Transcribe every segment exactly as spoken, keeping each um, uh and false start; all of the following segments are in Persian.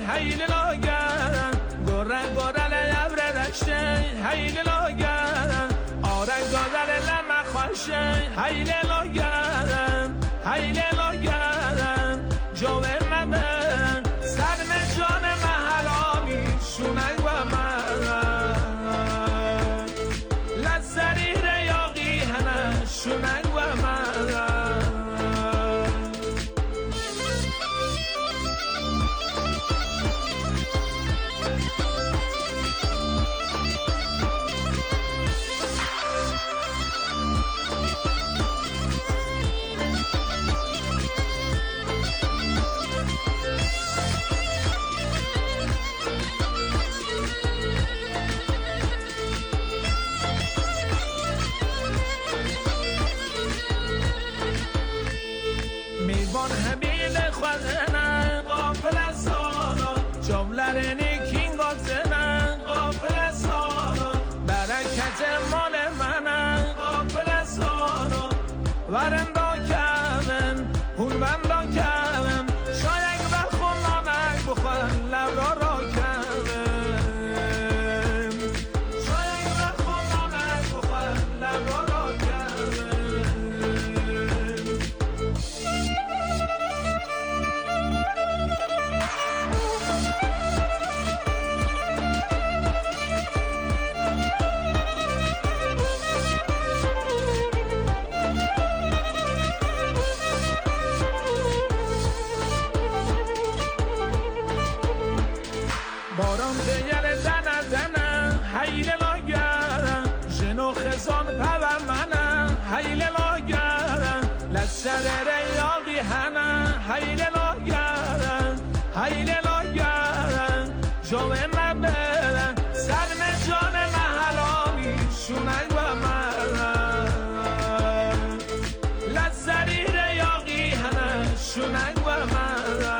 هیل لاگرم گره گره لبر رشته هیل لاگرم آره گذر لمه خوشه هیل لاگرم هیل لاگرم جوه مبن سرم جان محلامی شونه و من لسری ریاقی هنه شونه و من میوان حبیل خودنه قافل سانا جملرنی کینگ آتنه قافل سانا برکت مال منه قافل سانا ورندا کمن هون بندا کمن شاید بخون نامک بخون لبرا را کمن شاید بخون نامک بخون لبرا را باران دیگر زنه زنه حیل لاگرم جنو خزان پور منه حیل لاگرم لسر ریاقی هنه حیل لاگرم حیل لاگرم جوه مبرم سرم جان محلامی شونه و من لسری ریاقی هنه شونه و من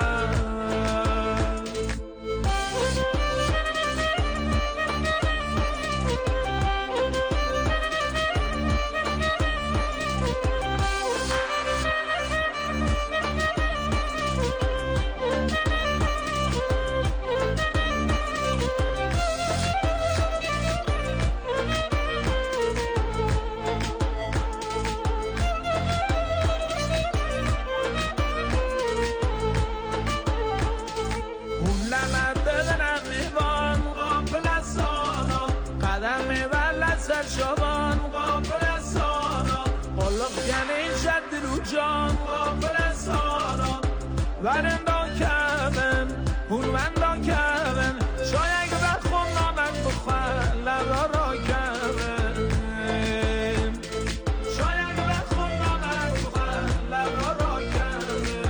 شبان قافل سانا قلق یعنی جد رو جان قافل سانا ورندا کمن هون وندا کمن شاید بخون نامن بخون لبرا را کمن شاید بخون نامن بخون لبرا را کمن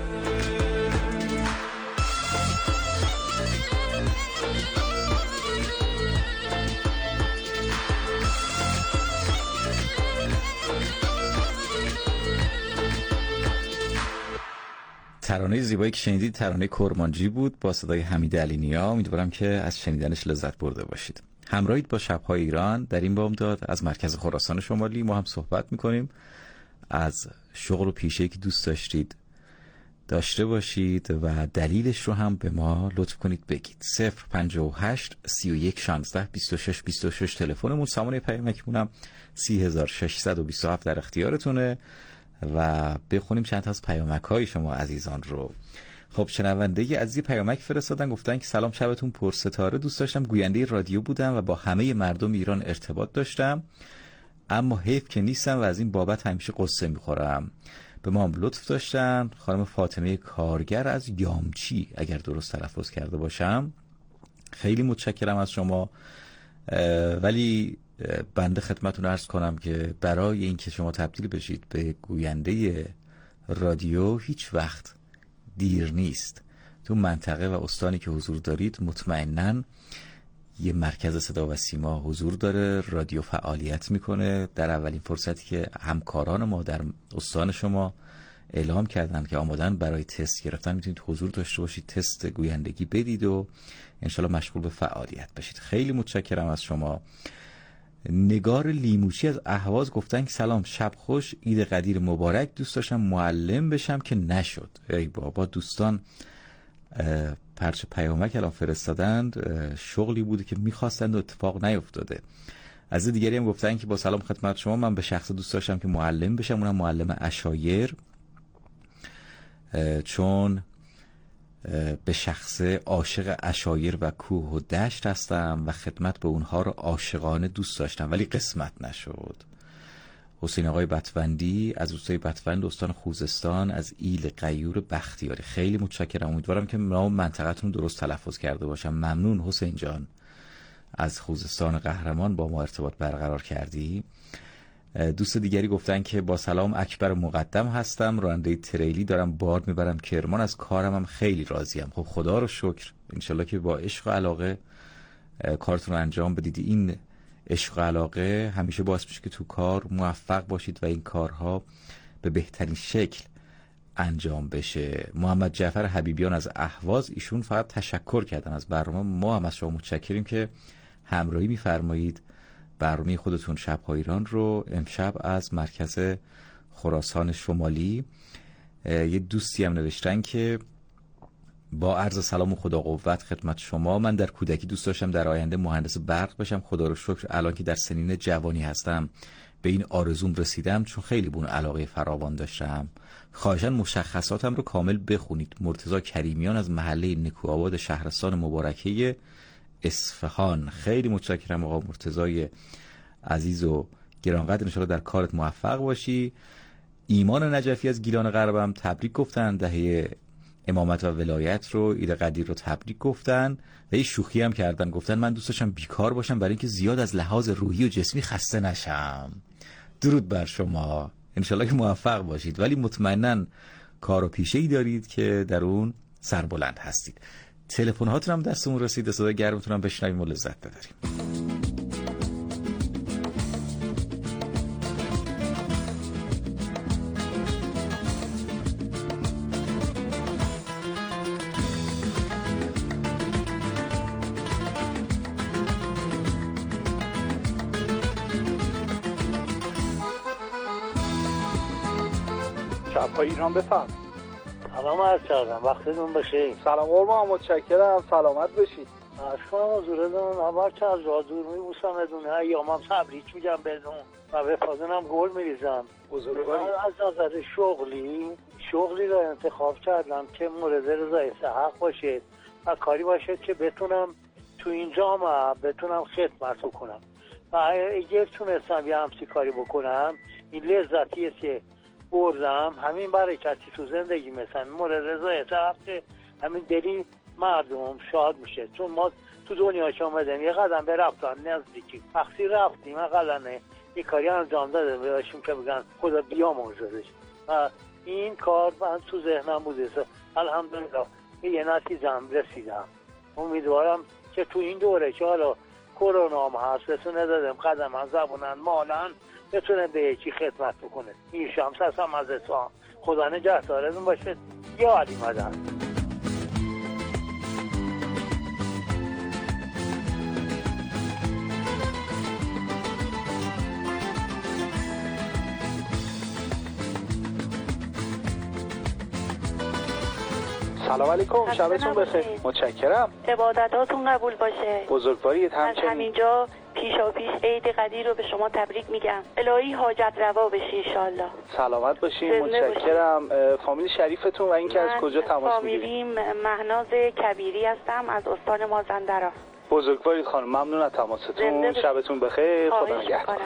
ترانه زیبایی که شنیدید ترانه کرمانجی بود با صدای حمید علینیا. امیدوارم که از شنیدنش لذت برده باشید. همراهید با شب‌های ایران در این بامداد از مرکز خراسان شمالی. ما هم صحبت می‌کنیم از شغل و پیشه‌ای که دوست داشتید داشته باشید و دلیلش رو هم به ما لطف کنید بگید. صفر پنجاه و هشت سی و یک شانزده بیست و شش بیست و شش تلفنمون، سامانه پیامکمونم سی هزار و ششصد و بیست و هفت در اختیارتونه و بخونیم چند تا از پیامک های شما عزیزان رو. خب شنونده عزیزی پیامک فرستادن، گفتن که سلام، شبتون پرستاره. دوست داشتم گوینده رادیو بودم و با همه مردم ایران ارتباط داشتم، اما حیف که نیستم و از این بابت همیشه قصه میخورم. به ما هم لطف داشتن. خانم فاطمه کارگر از یامچی اگر درست تلفظ کرده باشم، خیلی متشکرم از شما. ولی بنده خدمتتون عرض کنم که برای اینکه شما تبدیل بشید به گوینده رادیو هیچ وقت دیر نیست. تو منطقه و استانی که حضور دارید مطمئناً یه مرکز صدا و سیما حضور داره، رادیو فعالیت میکنه. در اولین فرصتی که همکاران ما در استان شما اعلام کردن که آمادن برای تست گرفتن، میتونید حضور داشته باشید، تست گویندگی بدید و انشالله مشغول به فعالیت بشید. خیلی متشکرم از شما. نگار لیموچی از اهواز گفتن که سلام، شب خوش، عید قدیر مبارک. دوست داشتم معلم بشم که نشد. ای بابا، دوستان پرچه پیامک الان فرستادند شغلی بوده که میخواستند و اتفاق نیفتاده. از دیگری هم گفتن که با سلام خدمت شما، من به شخص دوست داشتم که معلم بشم، اونم معلم عشایر، چون به شخص عاشق عشایر و کوه و دشت هستم و خدمت به اونها رو عاشقانه دوست داشتم ولی قسمت نشد. حسین آقای بتوندی از روستای بتوند استان خوزستان از ایل غیور بختیاری، خیلی متشکرم، امیدوارم که نام منطقه‌تون درست تلفظ کرده باشم. ممنون حسین جان از خوزستان قهرمان با ما ارتباط برقرار کردی. دوست دیگری گفتن که با سلام اکبر مقدم هستم، راننده تریلی دارم بار میبرم کرمان، از کارم هم خیلی راضیم. خب خدا رو شکر، انشالله که با عشق و علاقه کارتون رو انجام بدید. این عشق و علاقه همیشه باعث میشه که تو کار موفق باشید و این کارها به بهترین شکل انجام بشه. محمد جعفر حبیبیان از اهواز، ایشون فقط تشکر کردن از برنامه. ما هم از شما متشکریم که همراهی میفرمایید. برنامه خودتون شب‌های ایران رو امشب از مرکز خراسان شمالی، یه دوستی هم نوشتن که با عرض سلام و خدا قوت خدمت شما، من در کودکی دوست داشتم در آینده مهندس برق بشم، خدا رو شکر الان که در سنین جوانی هستم به این آرزوم رسیدم چون خیلی به اون علاقه فراوان داشتم. خواهشاً مشخصاتم رو کامل بخونید. مرتضی کریمیان از محله نکوآباد شهرستان مبارکه اصفهان، خیلی متشکرم آقا مرتضی عزیز و گرانقدر، انشاءالله در کارت موفق باشی. ایمان نجفی از گیلان غربم تبریک گفتن، دهه امامت و ولایت رو، عید قدیر رو تبریک گفتن و یه شوخی هم کردن، گفتن من دوست داشتم بیکار باشم برای اینکه زیاد از لحاظ روحی و جسمی خسته نشم. درود بر شما، انشالله که موفق باشید ولی مطمئناً کار و پیشه‌ای دارید که در اون سربلند هستید. تلفن هاتون هم دستمون رسید، صدای گرمتون هم بشنویم و لذت ببریم. شب‌های ایران بفهم. سلام عرض کردم، وقتتون بخیر. سلام قربان، متشکرم، سلامت باشید. اشکام حضورتون اول که از راه دور میبوسم ادونه ایامم تبریک میگم بدون و به فاضنم گل میریزم. بزرگواری از نظر شغلی شغلی را انتخاب کردم که مورد رضای حق باشه و کاری باشه که بتونم تو این جامعه بتونم خدمت کنم و اگر تونستم یه همسی کاری بکنم این لذتیه که بردم، همین برکتی تو زندگی مثلا مورد رضای حق همین دلی مردم شاد میشه. چون ما تو دنیا که اومدیم یه قدم به رفتن نزدیکی، وقتی رفتیم اقلنه یه کاری انجام داده باشیم که بگن خدا بیامرزش و این کار من تو ذهنم بوده. الحمدلله یه نتیجه هم رسیدم. امیدوارم که تو این دوره که حالا کرونا هم هست بتونه دادم قدم هم زبونن مالن بتونه به یکی خدمت بکنه. این شمس هستم از اتفاق. خدا نگهدارتون باشه. یا علی مدن. سلام علیکم، شبتون بخیر. متشکرم. عبادتاتون قبول باشه. بزرگوارید. همچنین از همینجا پیشا پیش عید قدیر رو به شما تبریک میگم. الهی حاجت روا بشی انشالله. سلامت باشین. متشکرم. فامیل شریفتون و اینکه از کجا تماس میگیرید؟ فامیلیم مهناز کبیری هستم از استان مازندران. بزرگوارید خانم، ممنون از تماستون. شبتون بخیر. خدا نگهدار.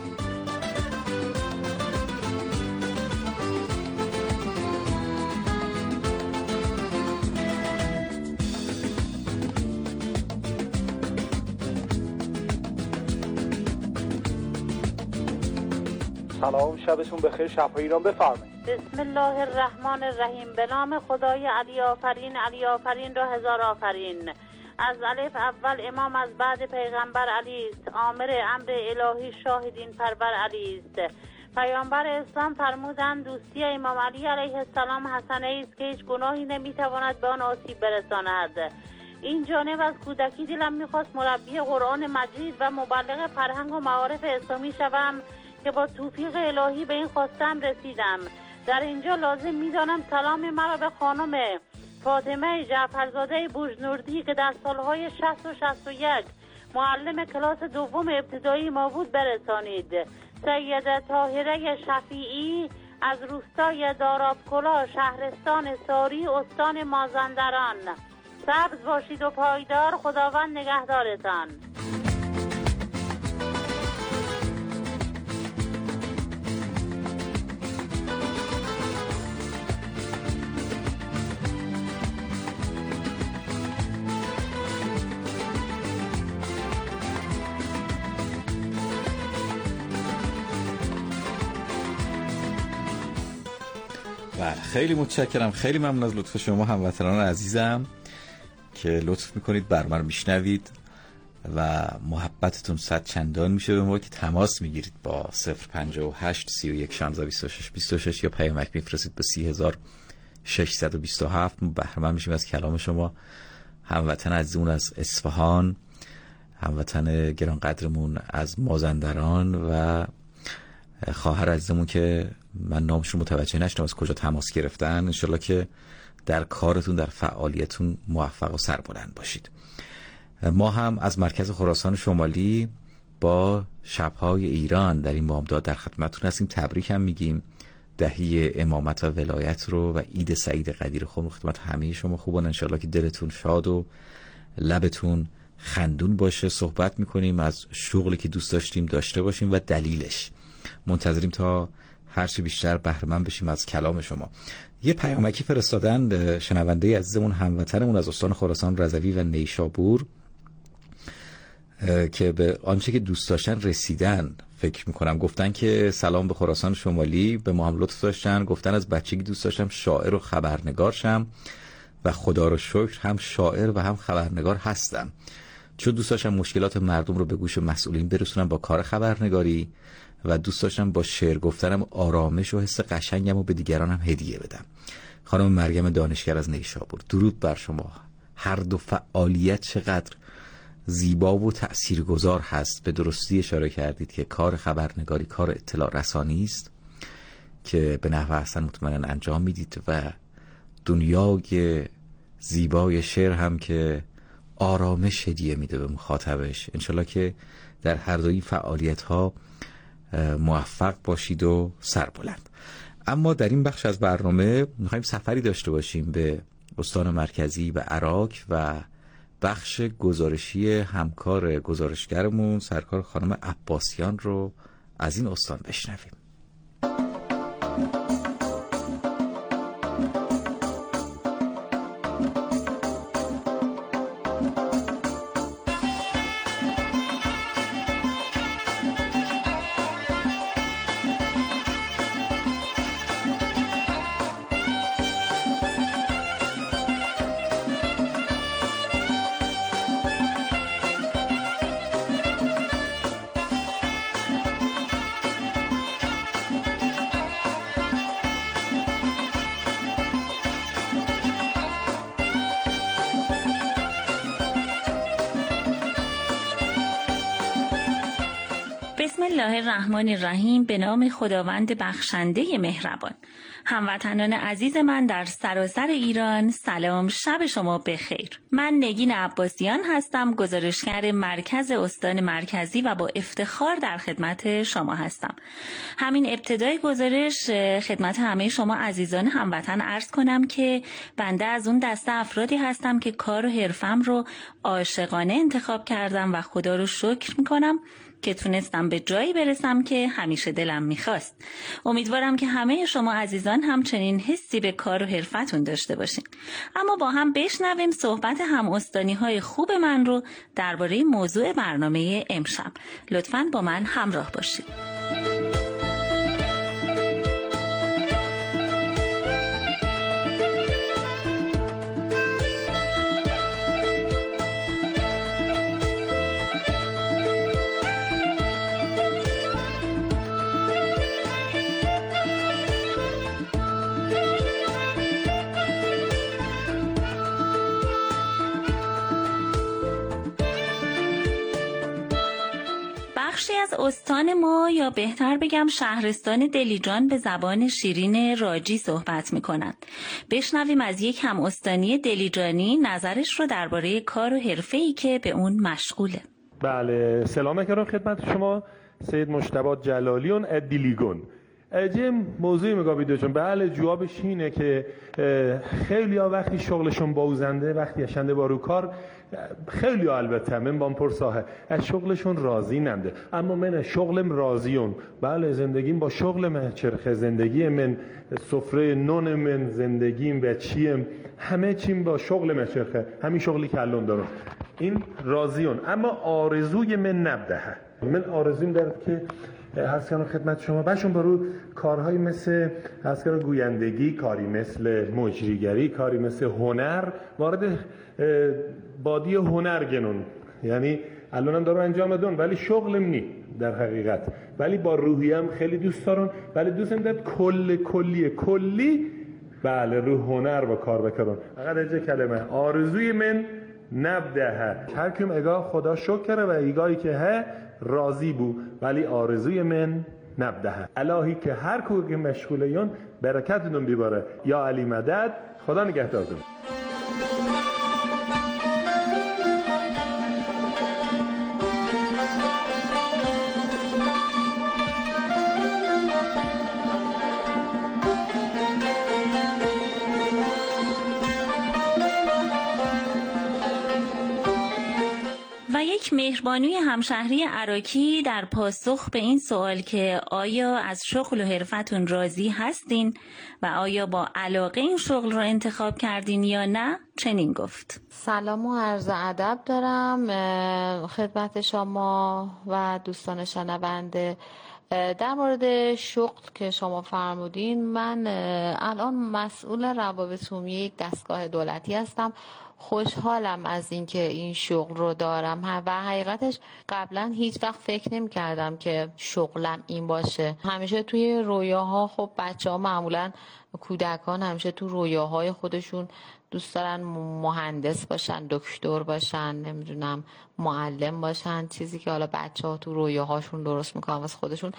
سلام، شبتون بخیر. شب‌های ایران بفرمایید. بسم الله الرحمن الرحیم. به نام خدای علی آفرین، علی آفرین را هزار آفرین. از الف اول امام، از بعد پیغمبر علی است. آمر امر الهی شاهدین پرور علی است. پیامبر اسلام فرمودند دوستی امام علی علیه السلام حسنه است که هیچ گناهی نمیتواند به آن آسیب برساند. این جانب از کودکی دلم میخواست مربی قرآن مجید و مبلغ فرهنگ و معارف اسلامی شوم که با توفیق الهی به این خواستم رسیدم. در اینجا لازم میدانم سلام مرا به خانم فاطمه جعفرزاده بوجنوردی که در سالهای شصت و شصت و یک معلم کلاس دوم ابتدایی ما بود برسانید. سیده طاهره شفیعی از روستای دارابکلا شهرستان ساری استان مازندران. سبز باشید و پایدار، خداوند نگهدارتان. بله، خیلی متشکرم. خیلی ممنون از لطف شما هموطنان عزیزم که لطف میکنید برنامه رو میشنوید و محبتتون صد چندان میشه به ما که تماس میگیرید با صفر پنجاه و هشت سی و یک شانزده بیست و شش بیست و شش یا پیامک میفرستید به سی هزار و ششصد و بیست و هفت. بهره مند میشیم از کلام شما. هموطن عزیزمون از اصفهان، هموطن گرانقدرمون از مازندران و خواهر عزیزمون که من نامشون متوجه نشدم از کجا تماس گرفتن، انشالله که در کارتون، در فعالیتون موفق و سربلند باشید. ما هم از مرکز خراسان شمالی با شبهای ایران در این بامداد در خدمتتون هستیم. تبریک هم میگیم دهی امامت و ولایت رو و عید سعید قدیر خود رو خدمت همه شما خوبان. انشالله که دلتون شاد و لبتون خندون باشه. صحبت میکنیم از شغلی که دوست داشتیم داشته باشیم و دلیلش. منتظریم تا هرچی بیشتر بهره مند بشیم از کلام شما. یه پیامکی فرستادن شنونده عزیزمون هموطنمون از استان خراسان رضوی و نیشابور که به آنچه که دوست داشتن رسیدن. فکر میکنم گفتن که سلام به خراسان شمالی، به ما هم لطف داشتن، گفتن از بچگی دوست داشتم شاعر و خبرنگار شم و خدا رو شکر هم شاعر و هم خبرنگار هستم، چون دوست داشتم مشکلات مردم رو به گوش مسئولین برسونم با کار خبرنگاری و دوست داشتم با شعر گفتنم آرامش و حس قشنگم و به دیگران هم هدیه بدم. خانم مریم دانشگر از نیشابور، درود بر شما. هر دو فعالیت چقدر زیبا و تأثیرگذار هست. به درستی اشاره کردید که کار خبرنگاری کار اطلاع رسانی است که به نحو احسن مطمئنا انجام میدید و دنیای زیبای شعر هم که آرامش هدیه میده به مخاطبش. انشالله که در هر دو این فعالیت ها موفق باشید و سربلند. اما در این بخش از برنامه میخوایم سفری داشته باشیم به استان مرکزی و عراق و بخش گزارشی همکار گزارشگرمون سرکار خانم عباسیان رو از این استان بشنویم. بسم الله الرحمن الرحیم. به نام خداوند بخشنده مهربان. هموطنان عزیز من در سراسر ایران، سلام، شب شما بخیر. من نگین عباسیان هستم، گزارشگر مرکز استان مرکزی و با افتخار در خدمت شما هستم. همین ابتدای گزارش خدمت همه شما عزیزان هموطن عرض کنم که بنده از اون دسته افرادی هستم که کار و حرفم رو عاشقانه انتخاب کردم و خدا رو شکر میکنم که تونستم به جایی برسم که همیشه دلم میخواست. امیدوارم که همه شما عزیزان هم چنین حسی به کار و حرفتون داشته باشین. اما با هم بشنویم صحبت هم استانی های خوب من رو درباره موضوع برنامه امشب. لطفاً با من همراه باشید. بخشی از استان ما یا بهتر بگم شهرستان دلیجان به زبان شیرین راجی صحبت میکنند. بشنویم از یک هم استانی دلیجانی نظرش رو درباره کار و حرفه‌ای که به اون مشغوله. بله، سلام میکنم خدمت شما. سید مجتبی جلالیون ادیلیگون. اجه موضوعی مگابیده چون بله جوابش اینه که خیلی ها وقتی شغلشون بازنده وقتی اشنده با رو کار خیلی ها البته من بام پرساه از شغلشون راضی ننده، اما من شغلم راضیون. بله زندگیم با شغلم چرخه، زندگی من سفره نون من، زندگیم و چیم همه چیم با شغلم چرخه، همین شغلی که الان دارم این راضیون. اما آرزوی من نبده، من آرزویم دارد که هست کنم خدمت شما باشون برو کارهایی مثل هست کنم گویندگی، کاری مثل مجریگری، کاری مثل هنر وارد بادی هنر گنون، یعنی الانم دارم انجام دون ولی شغلم نی در حقیقت، ولی با روحیم خیلی دوست دارم، ولی دوست دارم کل کلی کلی بله رو هنر با کار بکنم. فقط اجه کلمه آرزوی من نبده، هر کم اگاه خدا شکره و ایگاهی که ه راضی بو ولی آرزوی من نبده. الهی که هر کوی مشغوله یون برکتتون بیباره. یا علی مدد، خدا نگهدارتون. یک مهربانوی همشهری عراکی در پاسخ به این سوال که آیا از شغل و حرفتون راضی هستین و آیا با علاقه این شغل رو انتخاب کردین یا نه چنین گفت: سلام و عرض ادب دارم خدمت شما و دوستان شنونده. در مورد شغل که شما فرمودین، من الان مسئول روابط عمومی یک دستگاه دولتی هستم. خوشحالم از اینکه این شغل رو دارم و حقیقتش قبلا هیچ وقت فکر نمی کردم که شغلم این باشه. همیشه توی رویاها، خب بچه ها معمولا کودکان همیشه تو رویاهای خودشون دوست دارن مهندس باشن، دکتر باشن، نمیدونم معلم باشن، چیزی که حالا بچه ها تو رویاهاشون درست میکنن واسه خودشون.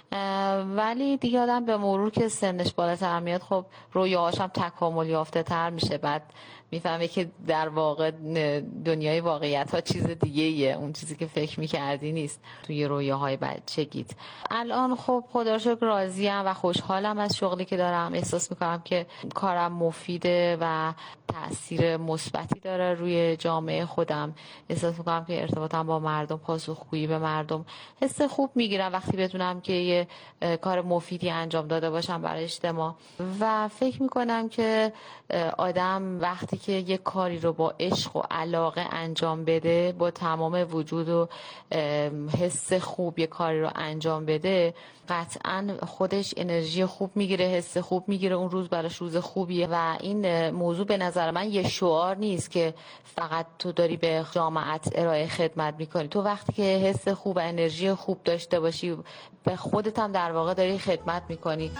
ولی دیگه آدم به مرور که سنش بالاتر میاد خب رویاهاش هم تکامل یافته تر میشه، بعد میفهمه که در واقع دنیای واقعیت ها چیز دیگه ایه، اون چیزی که فکر میکردی نیست توی رویاهای بچگیت. الان خب خدا رو شکر راضیم و خوشحالم از شغلی که دارم. احساس میکنم که کارم مفیده و تأثیر مثبتی داره روی جامعه خودم. احساس میکنم که ارتباطم با مردم، پاسخگویی به مردم، حس خوب میگیرم وقتی بدونم که یه کار مفیدی انجام داده باشم برای اجتماع. و فکر میکنم که آدم وقتی که یه کاری رو با عشق و علاقه انجام بده، با تمام وجود و حس خوب یه کاری رو انجام بده، قطعا خودش انرژی خوب میگیره، حس خوب میگیره، اون روز براش روز خوبیه. و این موضوع به نظر من یه شعار نیست که فقط تو داری به جامعت ارائه خدمت میکنی. تو وقتی که حس خوب و انرژی خوب داشته باشی، به خودت هم در واقع داری خدمت میکنی.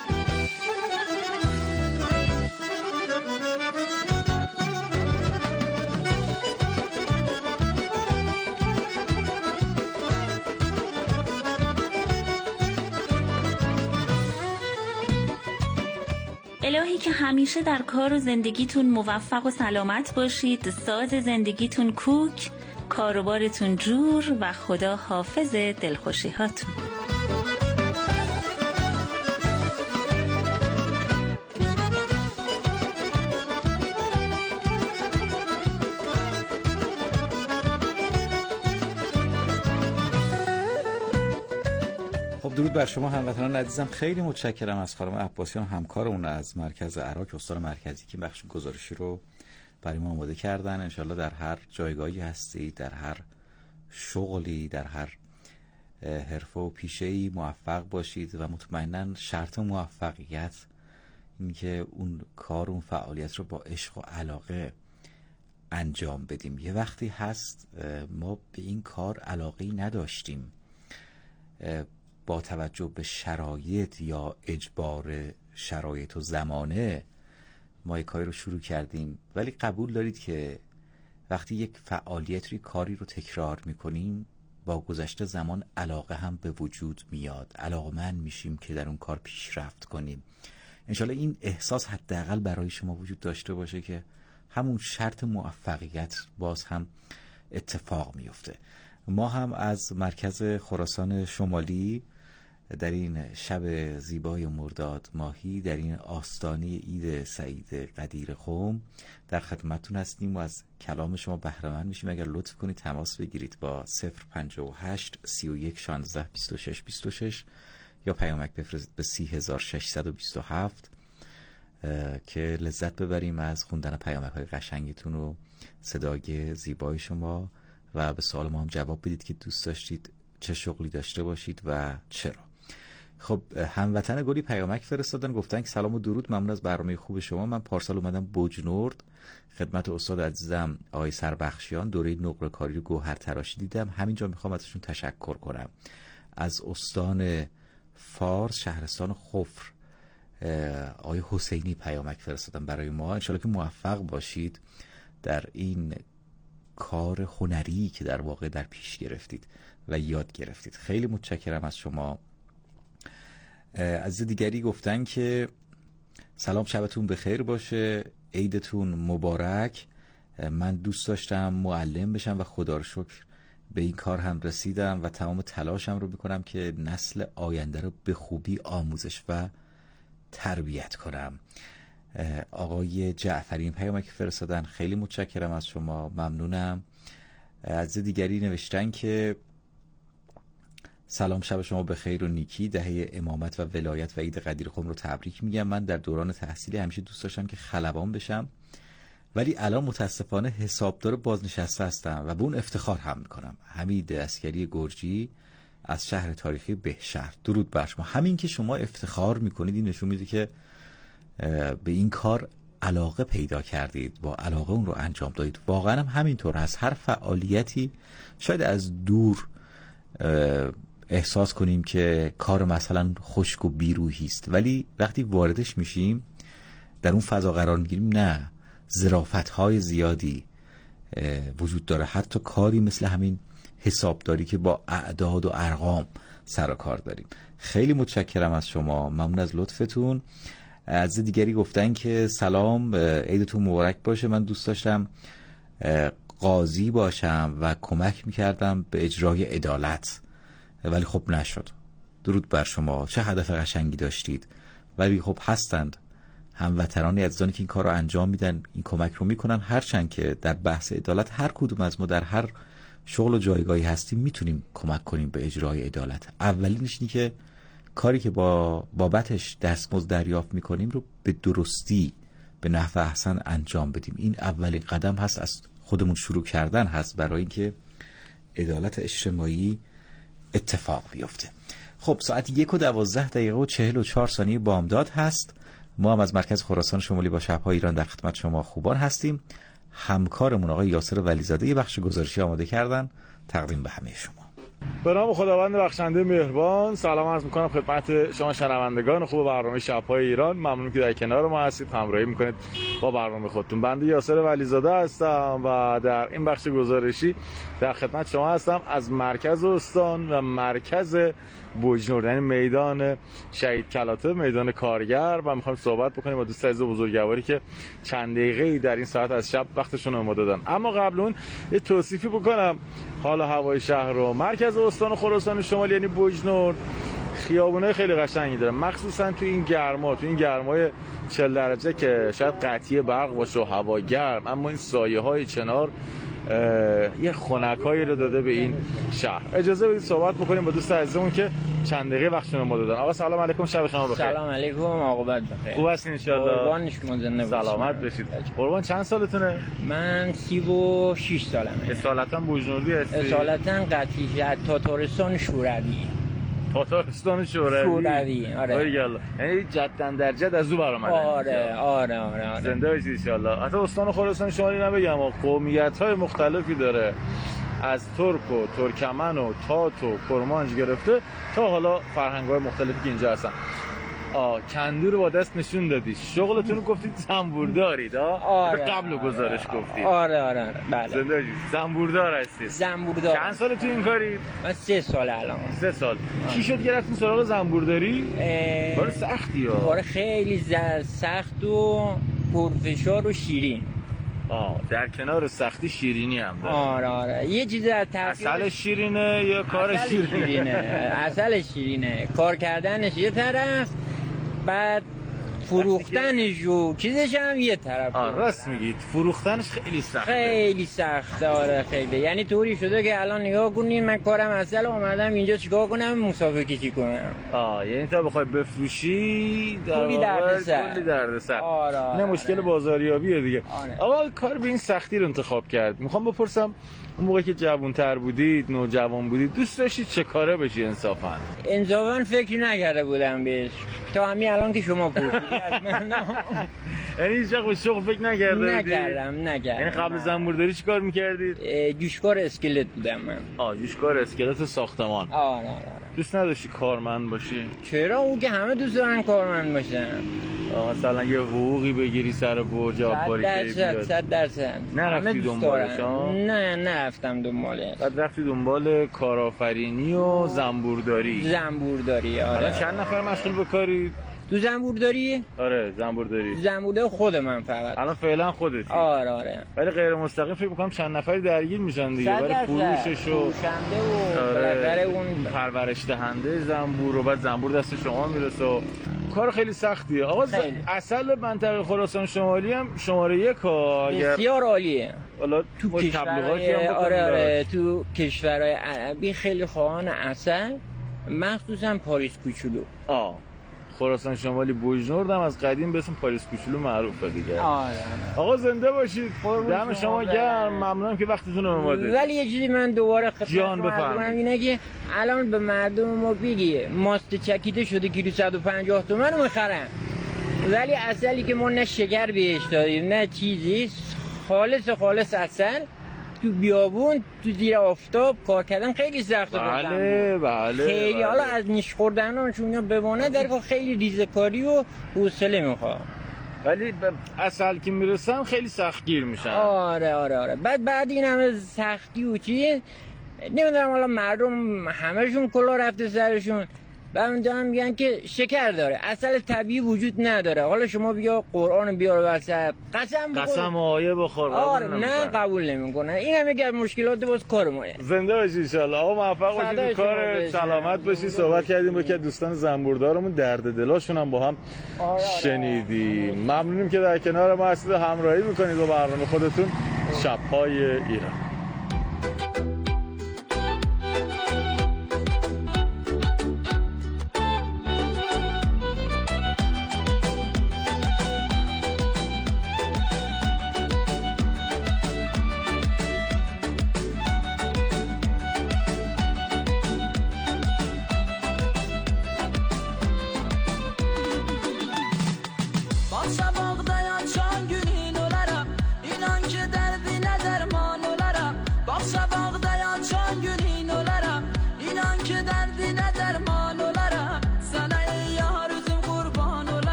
الهی که همیشه در کار و زندگیتون موفق و سلامت باشید، ساز زندگیتون کوک، کاروبارتون جور و خدا حافظ دلخوشی هاتون. درود بر شما هموطنان عزیزم. خیلی متشکرم از خانم عباسیان، همکارمون از مرکز عراق، استان مرکزی، که بخش گزارشی رو برای ما آماده کردن. انشالله در هر جایگاهی هستید، در هر شغلی، در هر حرفه و پیشه‌ای موفق باشید و مطمئناً شرط موفقیت این که اون کار، اون فعالیت رو با عشق و علاقه انجام بدیم. یه وقتی هست ما به این کار علاقه‌ای نداشتیم، با توجه به شرایط یا اجبار شرایط و زمانه ما یک کاری رو شروع کردیم، ولی قبول دارید که وقتی یک فعالیت رو، کاری رو تکرار میکنیم با گذشت زمان علاقه هم به وجود میاد، علاقمند میشیم که در اون کار پیشرفت کنیم. انشالله این احساس حداقل برای شما وجود داشته باشه که همون شرط موفقیت باز هم اتفاق میفته. ما هم از مرکز خراسان شمالی در این شب زیبای مرداد ماهی، در این آستانه عید سعید قدیر خم در خدمتتون هستیم و از کلام شما بهره مند میشیم. اگر لطف کنید تماس بگیرید با صفر پنجاه و هشت سی و یک شانزده بیست و شش بیست و شش یا پیامک بفرستید به سی هزار و ششصد و بیست و هفت که لذت ببریم از خوندن پیامک های قشنگتون و صدای زیبای شما و به سوال ما هم جواب بدید که دوست داشتید چه شغلی داشته باشید و چرا. خب هموطن گلی پیامک فرستادن، گفتن که سلام و درود، ممنون از برنامه خوب شما. من پارسال اومدم بوجنورد خدمت استاد عزیزم آقای سربخشیان دوره نقره کاری رو گوهر تراشی دیدم. همینجا میخوام ازشون تشکر کنم. از استان فارس شهرستان خفر آقای حسینی پیامک فرستادن برای ما. انشالله که موفق باشید در این کار هنری که در واقع در پیش گرفتید و یاد گرفتید. خیلی متشکرم از شما. از دیگری گفتن که سلام، شبتون بخیر باشه، عیدتون مبارک. من دوست داشتم معلم بشم و خدا رو شکر به این کار هم رسیدم و تمام تلاشم رو میکنم که نسل آینده رو به خوبی آموزش و تربیت کنم. آقای جعفری پیامک فرستادن، خیلی متشکرم از شما، ممنونم. از دیگری نوشتن که سلام، شب شما بخیر و نیکی، دهه امامت و ولایت و عید قدیر خم رو تبریک میگم. من در دوران تحصیلی همیشه دوست داشتم که خلبان بشم، ولی الان متاسفانه حسابدار بازنشسته هستم و به اون افتخار هم میکنم. حمید عسکری گرجی از شهر تاریخی بهشهر، درود بر شما. همین که شما افتخار میکنید این نشون میده که به این کار علاقه پیدا کردید، با علاقه اون رو انجام دادید. واقعا هم همینطور هست. هر فعالیتی شاید از دور احساس کنیم که کار مثلا خشک و بیروحی است، ولی وقتی واردش میشیم در اون فضا قرار میگیریم نه، ظرافت‌های زیادی وجود داره. حتی کاری مثل همین حسابداری که با اعداد و ارقام سر و کار داریم. خیلی متشکرم از شما، ممنون از لطفتون. از دیگری گفتن که سلام، عیدتون مبارک باشه. من دوست داشتم قاضی باشم و کمک میکردم به اجرای عدالت، ولی خب نشد. درود بر شما، چه هدف قشنگی داشتید. ولی خب هستند هموطنانی عزیزانی که این کار رو انجام میدن، این کمک رو میکنن. هرچند که در بحث عدالت هر کدوم از ما در هر شغل و جایگاهی هستیم میتونیم کمک کنیم به اجرای عدالت. اولینش اینه که کاری که با بابتش دستمزد دریافت میکنیم رو به درستی به نحو احسن انجام بدیم. این اولین قدم هست، از خودمون شروع کردن هست برای اینکه عدالت اجتماعی اتفاق بیفته. خب ساعت یک و دوازده دقیقه و چهل و چهار ثانیه بامداد هست. ما هم از مرکز خراسان شمالی با شب‌های ایران در خدمت شما خوبان هستیم. همکارمون آقای یاسر ولیزاده یه بخش گزارشی آماده کردن تقدیم به همه شما. به نام خداوند بخشنده مهربان، سلام عرض میکنم خدمت شما شنوندگان خوب برنامه شب‌های ایران. ممنون که در کنار ما هستید، همراهی میکنید با برنامه خودتون. بنده یاسر ولیزاده هستم و در این بخش گزارشی در خدمت شما هستم از مرکز استان و مرکز بوجنورد، یعنی میدان شهید کلاته، میدان کارگر، و میخوایم صحبت بکنیم با دوست عزیز بزرگواری که چند دقیقه‌ای در این ساعت از شب وقتشون رو دادن. اما قبل اون یه توصیفی بکنم حال هوای شهر رو. مرکز استان خراسان شمالی یعنی بوجنورد خیابونای خیلی قشنگی داره، مخصوصا تو این گرما، تو این گرمای چهل درجه که شاید قطعی برق باشه و هوا گرم، اما این سایه‌های چنار یه خنکایی رو داده به این شهر. اجازه بدید صحبت بکنیم با دوست عزیزمون که چند دقیقه وقتشون ما دادن. آقا سلام علیکم، شب شما بخیر. سلام علیکم، عاقبت بخیر. خوب هستین ان شاء الله؟ قربان شما زنده باشید. سلامت باشید. قربان چند سالتونه؟ من سی و شش سالمه. اصالتا بوجنوردی هستی؟ اصالتا قطعی تاتارستان شوروی. تاتارستان شوروی. شوروی آره. باریکلا. یعنی جدن در جد از او برآمده. آره آره آره آره. زنده باشید ان شاء الله. حتی استان خراسان شمالی نبگم، قومیت‌های مختلفی داره، از ترک و ترکمن و تات و کرمانش گرفته تا حالا فرهنگ‌های مختلفی که اینجا هستن. آه کندو رو با دست نشون دادی. شغلتون رو گفتید زنبوردارید ها؟ آره قبل گزارش گفتید. آره آره بله. زنده باشید. زنبوردار هستید. زنبوردار. چند سال تو این کارید؟ من سه سال الان. سه سال. چی شد گرفتین سراغ زنبورداری؟ کار سختی ها. کار خیلی ز- سخت و پرفشار و شیرین. آه در کنار سختی شیرینی هم داره. آره آره یه چیز از ترکیب اصل شیرینه یا کار اصل شیرینه؟ شیرینه اصل شیرینه کار کردنش یه طرف بعد فروختنش و چیزش هم یه طرف. آه راست میگید فروختنش خیلی سخته. خیلی سخته آره خیلی یعنی طوری شده که الان نگاه کنین من کارم اصل اومدم اینجا چیکار کنم مسافر کشی کنم. آه یعنی تا بخوای بفروشی در کلی واقع دردسر. کلی دردسر. آره آره نه مشکل بازاریابیه دیگه. آره. آقا کار به این سختی رو انتخاب کرد. میخوام بپرسم اون موقعی که جوان‌تر بودید نوجوان بودید دوست داشتید چه کاره بشی انصافا؟ انصافا فکر نکرده بودم بهش تا همین الان که شما پرسیدید از من. یعنی هیچ وقت به شغل فکر نکرده بودید؟ نکردم نکردم. یعنی قبل زنبورداری چی کار میکردید؟ جوشکار اسکلت بودم من. آه جوشکار اسکلت ساختمان. آره آره دوست نداشتی کارمند باشی؟ چرا اون که همه دوست دارن کارمند باشن. مثلا یه حقوقی بگیری سر برج آبباری صد درصد صد درصد نرفتی دنبالش ها؟ نه نرفتم دنبالش. بعد رفتی دنبال کارآفرینی و زنبورداری. زنبورداری آره. الان چند نفر مشغول به کاری؟ تو زنبورداری؟ آره زنبورداری. زنبورداری خود من فقط. الان فعلا خودتی؟ آره آره. ولی غیر مستقیم فکر می‌کنم چند نفری درگیر میشن دیگه برای فروشش و فروشنده و بالاخره اون پرورش دهنده زنبور و بعد زنبور دست شما میرسه و کار خیلی سختیه. آقا ز... اصل منطقه خراسان شمالی هم شماره یک ها اگر بسیار عالیه. حالا تو کشورهای آره آره تو کشورهای عربی خیلی خواهان عسل مخصوصا پاریس کوچولو. آه خراسان شمالی بوجنورد هم از قدیم به اسم پاریس کوچولو معروفه دیگه. آره. آقا زنده باشید. دم شما گرم. ممنونم که وقتتون رو اومدید. ولی یه چیزی من دوباره خدمت جان بفرمایید اینه که الان به مردم ما بگی ماست چکیده شده کیلو صد و پنجاه تومن رو میخرن ولی عسلی که ما نه شکر بهش دادیم نه چیزی خالص خالص عسل تو بیابون تو زیر آفتاب کار کردن خیلی سخته. بله بله خیلی بله. حالا از نیش خوردن چون بمانه در خیلی ریزکاری و حوصله میخواد ولی عسل که میرسن خیلی سختگیر میشن. آره آره آره بعد بعد این همه سختی و چیه نمیدونم حالا مردم همهشون کلا رفته سرشون و اونجا میگن که شکر داره عسل طبیعی وجود نداره. حالا شما بیا قرآن بیار وسط قسم بخور قسم آیه بخور. آره نه قبول نمیکنه. این هم یکی از مشکلات باز کار ماه. زنده باشید ان شاء الله. آقا موفق باشید تو کار سلامت باشید. صحبت کردیم با که دوستان زنبوردارمون درد دلاشون هم با هم آره شنیدیم. ممنونیم که در کنار ما هستید همراهی میکنید با برنامه خودتون شب‌های ایران.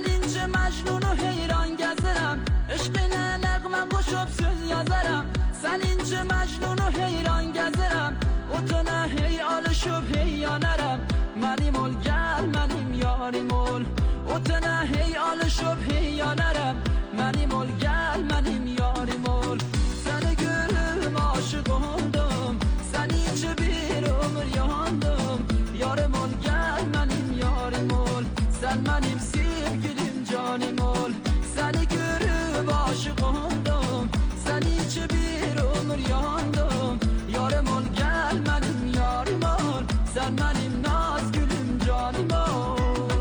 اینچه مجنون و حیران گذرم عشق نه نغمه قشب سوز یازرم سن اینچه مجنون و حیران گذرم و تو نه هی آل شب هی یا نرم منی مول گل منیم یاری مول و تو نه هی آل شب هی یا نرم منی مول گل منیم یاری مول سن گلم عاشق هندم سن اینچه بیر عمر یاندم یار مول گل منیم یاری مول سن منیم سیب گلیم جانی مول سن گلم عاشق هندم سن اینچه بیر عمر یاندم یار مول گل منیم یاری مول سن منیم ناز گلیم جانی مول.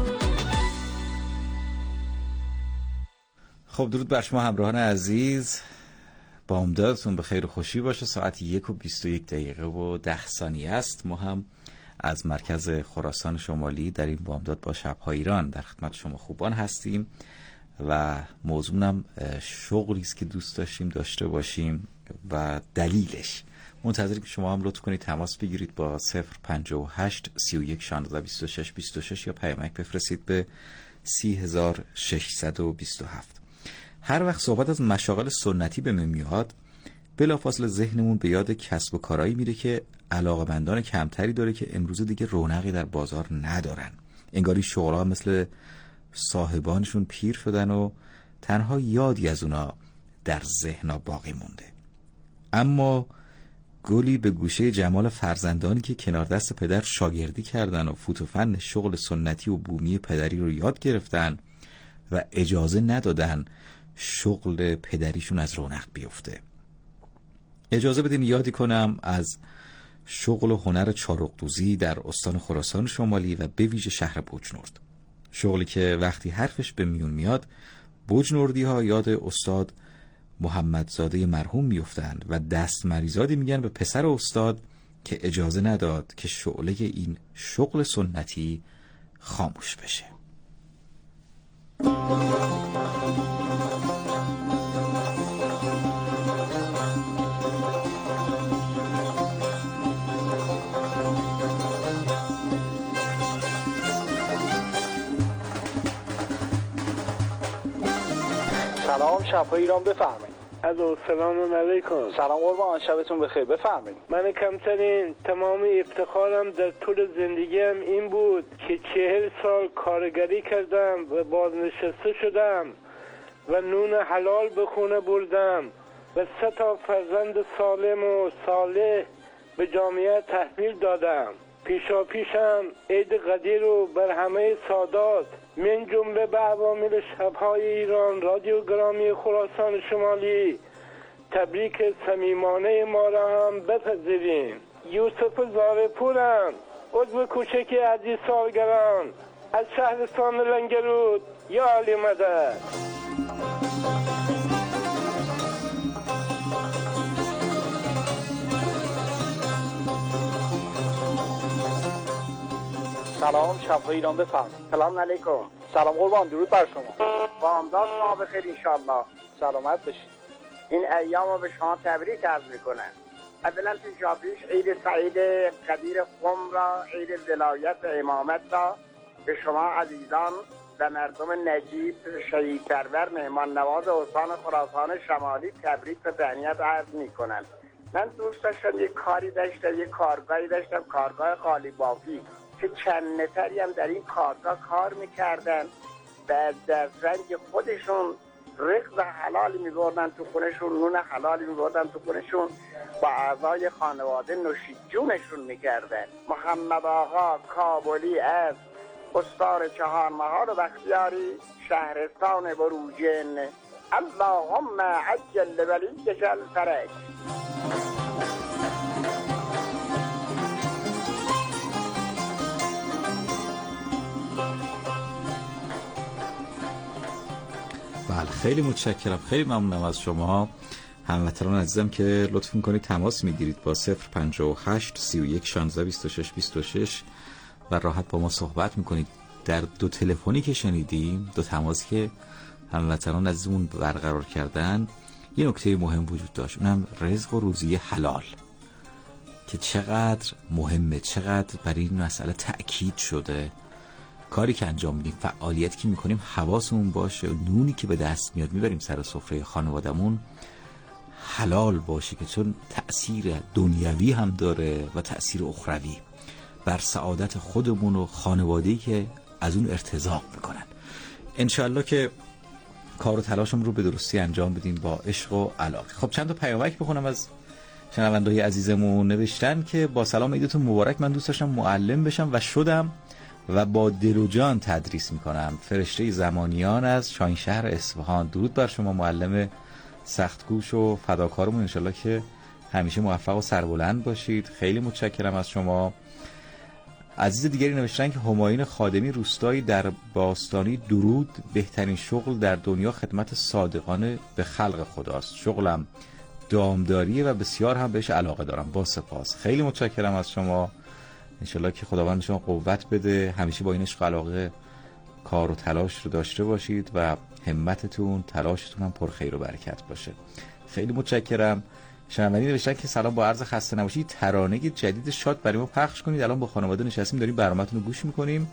خب درود بر شما همراهان عزیز، بامدادتون به خیر و خوشی باشه. ساعت یک و بیست و یک دقیقه و ده ثانیه است. ما هم از مرکز خراسان شمالی در این بامداد با شب‌های ایران در خدمت شما خوبان هستیم و موضوعم شغلی است که دوست داشتیم داشته باشیم و دلیلش. منتظریم که شما هم لطف کنید تماس بگیرید با صفر پنجاه و هشت سی و یک شانزده بیست و شش بیست و شش یا پیامک بفرستید به سی هزار و ششصد و بیست و هفت. هر وقت صحبت از مشاغل سنتی به من میاد بلافاصله ذهنمون به یاد کسب و کارهایی میره که علاقه‌مندان کمتری داره که امروز دیگه رونقی در بازار ندارن. انگاری شغل‌ها مثل صاحبانشون پیر شدن و تنها یادی از اونا در ذهن‌ها باقی مونده. اما گلی به گوشه جمال فرزندانی که کنار دست پدر شاگردی کردن و فوت و فن شغل سنتی و بومی پدری رو یاد گرفتن و اجازه ندادن شغل پدریشون از رونق بیفته. اجازه بدین یادی کنم از شغل و هنر چارق‌دوزی در استان خراسان شمالی و به ویژه شهر بوجنورد. شغلی که وقتی حرفش به میون میاد بوجنوردی ها یاد استاد محمدزاده مرحوم میفتند و دست مریزادی میگن به پسر استاد که اجازه نداد که شعله این شغل سنتی خاموش بشه. سلام، شب‌های ایران، بفرمایید. الو، سلام علیکم. سلام قربان، شبتون بخیر، بفرمایید. من کمترین تمام افتخارم در طول زندگیم این بود که چهل سال کارگری کردم و بازنشسته شدم و نون حلال به خونه بردم و سه تا فرزند سالم و صالح به جامعه تحویل دادم. پیشا پیشم عید قدیر رو بر همه سادات من جمله به عوامل شب‌های ایران رادیو گرامی خراسان شمالی تبریک صمیمانه ما را هم بپذیریم. یوسف زارپورم، عضو کوچک عزیز سالگران از شهرستان لنگرود. یا علی مدد. سلام، شب‌های ایران، بفرمایید. سلام علیکم. سلام قربان، درود بر شما. بامداد ما بخیر انشالله. سلامت باشید. این ایام رو به شما تبریک عرض میکنم. اولا پیشا پیش عید سعید قدیر قم را، عید ولایت و امامت را به شما عزیزان و مردم نجیب شهید سرور مهمان نواز استان خراسان شمالی تبریک و تهنیت عرض میکنم. من دوست داشتم یک کاری داشتم، یک کارگاهی داشتم، کارگاه قالی بافی که چند نفری هم در این کارگاه کار میکردن و از دسترنج خودشون رزق حلالی میبردن تو خونشون، نون حلالی میبردن تو خونشون، با اعضای خانواده نوشید جونشون میکردن. محمد آقا کابلی از استان چهارمحال و بختیاری، شهرستان بروجین. اللهم عجل ولیک الفرج. بله، خیلی متشکرم، خیلی ممنونم از شما هموطنان عزیزم که لطف میکنید تماس میگیرید با صفر پنجاه و هشت سی و یک شانزده بیست و شش بیست و شش و راحت با ما صحبت میکنید. در دو تلفنی که شنیدیم، دو تماسی که هموطنان عزیزمون برقرار کردن، یه نکته مهم وجود داشت، اونم رزق و روزی حلال که چقدر مهمه، چقدر برای این مسئله تأکید شده کاری که انجام میدیم، فعالیتی که میکنیم حواسمون باشه نونی که به دست میاد میبریم سر سفره خانوادمون حلال باشه، که چون تأثیر دنیوی هم داره و تأثیر اخروی بر سعادت خودمون و خانواده‌ای که از اون ارتزاق میکنن. انشالله که کار و تلاشمون رو به درستی انجام بدیم با عشق و علاقه. خب چند تا پیامک بخونم از شنونده‌های عزیزمون. نوشتن که با سلام عیدتون مبارک، من دوست داشتم معلم بشم و شدم و با دل و جان تدریس میکنم. فرشته زمانیان از شاهینشهر اصفهان. درود بر شما معلم سختگوش و فداکارمون، انشالله که همیشه موفق و سربلند باشید. خیلی متشکرم از شما. عزیز دیگری نوشتن که همایون خادمی روستایی در باستانی، درود، بهترین شغل در دنیا خدمت صادقانه به خلق خداست. شغلم دامداریه و بسیار هم بهش علاقه دارم. با سپاس. خیلی متشکرم از شما. انشالله که خداوند شما قوت بده، همیشه با این عشق و علاقه کار و تلاش رو داشته باشید و همتتون، تلاشتون هم پر خیر و برکت باشه. خیلی متشکرم. شنوندگان نوشتن که سلام، با عرض خسته نباشید ترانه جدید شاد برای ما پخش کنید. الان با خانواده نشستیم داریم برنامه‌تون رو گوش میکنیم.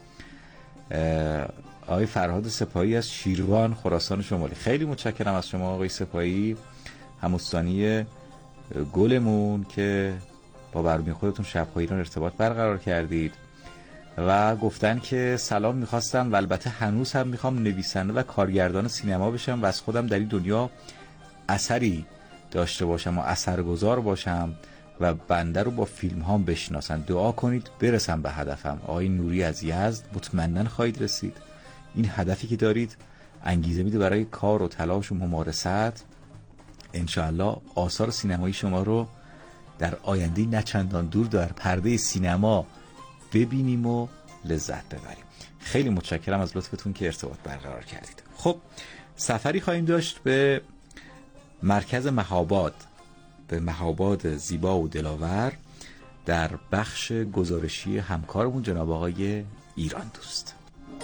آقای فرهاد سپاهی از شیروان خراسان شمالی. خیلی متشکرم از شما آقای سپاهی، هموستانی گلمون که با برنامه خودتون شب‌های ایران ارتباط برقرار کردید و گفتن که سلام، میخواستم و البته هنوز هم میخوام نویسنده و کارگردان سینما بشم و از خودم در این دنیا اثری داشته باشم و اثرگذار باشم و بنده رو با فیلم هام بشناسن. دعا کنید برسم به هدفم. آقای نوری از یزد. مطمئناً خواهید رسید. این هدفی که دارید انگیزه میده برای کار و تلاش و ممارست. انشاءالله آثار سینمایی شما رو در آینده نچندان دور در پرده سینما ببینیم و لذت ببریم. خیلی متشکرم از لطفتون که ارتباط برقرار کردید. خب سفری خواهیم داشت به مرکز مهاباد، به مهاباد زیبا و دلاور در بخش گزارشی همکارمون جناب آقای ایران دوست.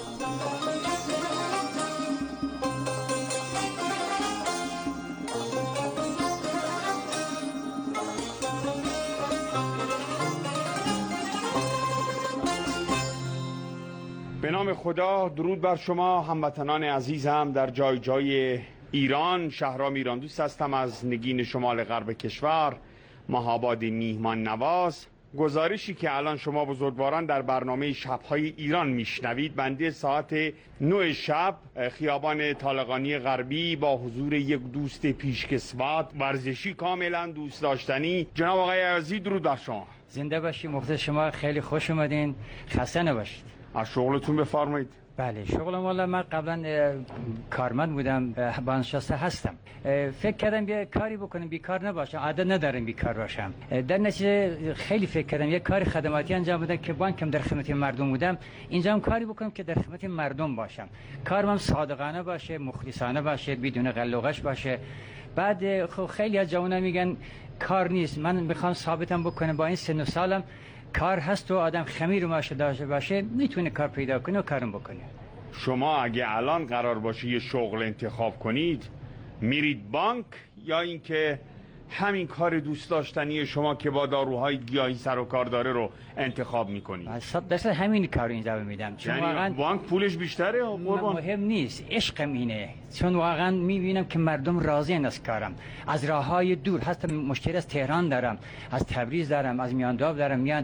به نام خدا، درود بر شما هموطنان عزیزم در جای جای ایران. شهرام ایران دوست هستم از نگین شمال غرب کشور، مهاباد میهمان نواز. گزارشی که الان شما بزرگواران در برنامه شب‌های ایران میشنوید بنده ساعت نه شب خیابان طالقانی غربی با حضور یک دوست پیشکسوت ورزشی کاملا دوست داشتنی جناب آقای عزیز، درود بر شما. زنده باشی. مختص شما خیلی خوش اومدین، خسته نباشید. از شغلتون بفرمایید. بله، شغلم والا من قبلا کارمند بودم، بازنشسته هستم. فکر کردم یه کاری بکنم بیکار نباشم، عادت ندارم بیکار باشم. در نتیجه خیلی فکر کردم یه کاری خدماتی انجام بدم که بانکم در خدمت مردم بودم، اینجا هم کاری بکنم که در خدمت مردم باشم. کارم صادقانه باشه، مخلصانه باشه، بدون قلقش باشه. بعد خب خیلی از جوونا میگن کار نیست. من میخوام ثابتم بکنم با این سن و سالم کار هست و آدم خمیر و ماشه داشته باشه میتونه کار پیدا کنه و کارم بکنه. شما اگه الان قرار باشه یه شغل انتخاب کنید میرید بانک یا اینکه همین کار دوست داشتنی شما که با داروهای گیاهی سر و کار داره رو انتخاب میکنید؟ صد درصد همین کار اینجا میدم. چون یعنی واقعا بانک پولش بیشتره یا قربان؟ مهم نیست، عشقم اینه. چون واقعا میبینم که مردم راضی از کارم. از راههای دور، حتی مشکل از تهران دارم، از تبریز دارم، از میانداب دارم، میان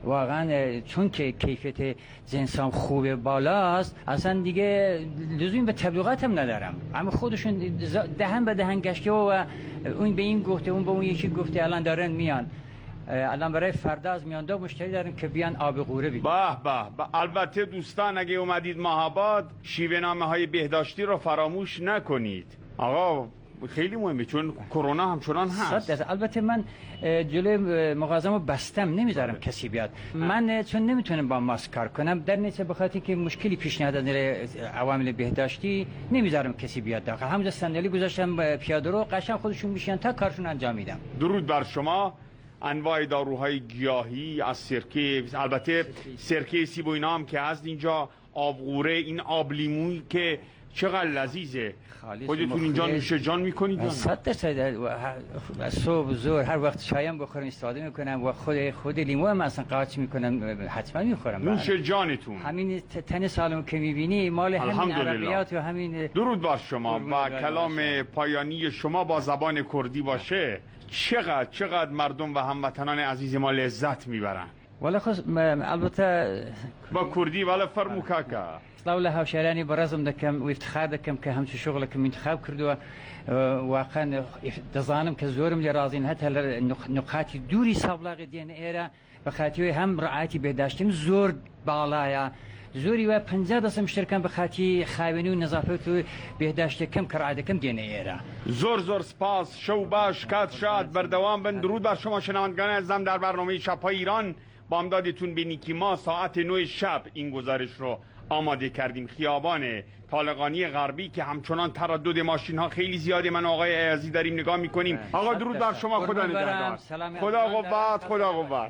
واقعا چون که کیفیت جنسام خوبه بالاست، اصلا دیگه لزومی به تبلیغات هم ندارم. اما خودشون دهن به دهن گشته و اون به این گفته اون به اون یکی گفته، الان دارن میان. الان برای فردا از میانداب مشتری داریم که بیان آب قوره بگیرن. به به به. البته دوستان اگه اومدید مهاباد شیوه نامه های بهداشتی رو فراموش نکنید. آقا خیلی مهمه چون کرونا همچنان هست. البته من جلوی مغازمو بستم، نمیذارم کسی بیاد. من چون نمیتونم با ماسک کار کنم، در نتیجه بخاطر که مشکلی پیش نیاد از عوامل بهداشتی نمیذارم کسی بیاد داخل. همونجا صندلی گذاشتم پیاده رو، قشنگ خودشون میشن تا کارشون انجام میدم. درود بر شما. انواع داروهای گیاهی از سرکه، البته سرکه سیب و اینا هم که هست اینجا، آب قوره، این آب لیمویی که چقدر لذیذه. خودتون اینجا نوش جان میکنید؟ صد درصد. صبح ظهر هر وقت چایم بخورم استفاده میکنم و خود خود لیمو هم اصلا قاچ میکنم، حتما میخورم. نوش جانتون. همین تن سالم که میبینی مال همین عربیات و همین. درود بر شما و کلام پایانی شما با زبان کردی باشه. چقدر چقدر مردم و هموطنان عزیز ما لذت میبرن. والا خص البته با کردی والا فرمو کاکا. لولا هاوشارانی برازم دکم و افتخار دکم که همچه شغل که انتخاب کردو واقعا دزانم که زورم لرازین حتی نقاطی دوری سابلاغ دین ایرا بخاطی هم رعایتی بهداشتیم زور بالایا زوری و پنجاه دست مشترکان بخاطی خاونی و نظافت و بهداشت کم کرعاده کم دین ایرا. زور زور سپاس. شو باش کات شاد بردوام بن. درود بر شما شنوندگان عزیزم در برنامه شب‌های ایران. با امدادتون به نیکی ما ساعت نه شب این گزارش رو آماده کردیم. خیابان طالقانی غربی که همچنان تردد ماشین ها خیلی زیاده. من آقای عزیزی داریم نگاه میکنیم. آقا درود بر شما. خدا نگهدار. خدا قوت. خدا قوت.